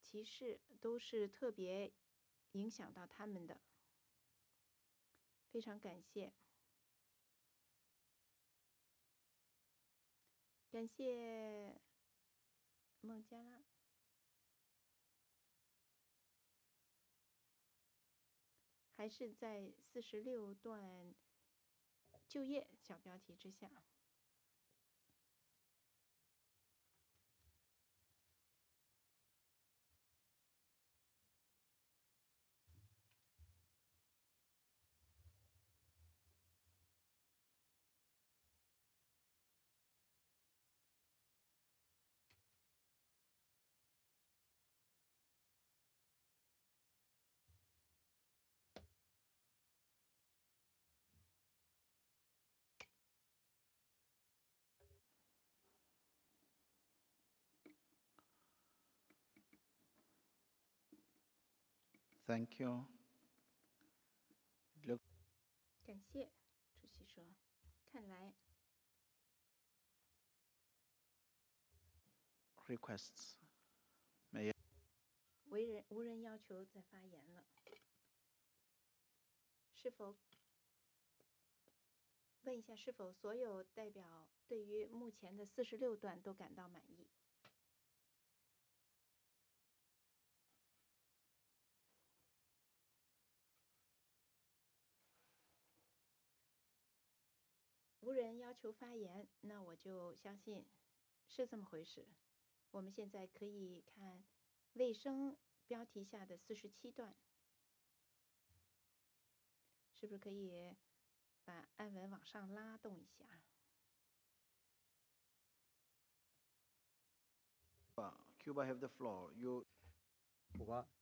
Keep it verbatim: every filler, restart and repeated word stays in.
歧视都是特别影响到他们的。非常感谢，感谢孟加拉。还是在四十六段就业小标题之下。 Thank you. Look. 感谢，主席说，看来 Requests. May I? 无人无人要求再发言了。是否问一下，是否所有代表对于目前的四十六段都感到满意？无人要求发言，那我就相信是这么回事。我们现在可以看卫生标题下的四十七段，是不是可以把按文往上拉动一下？ Cuba have the floor. You. 古巴，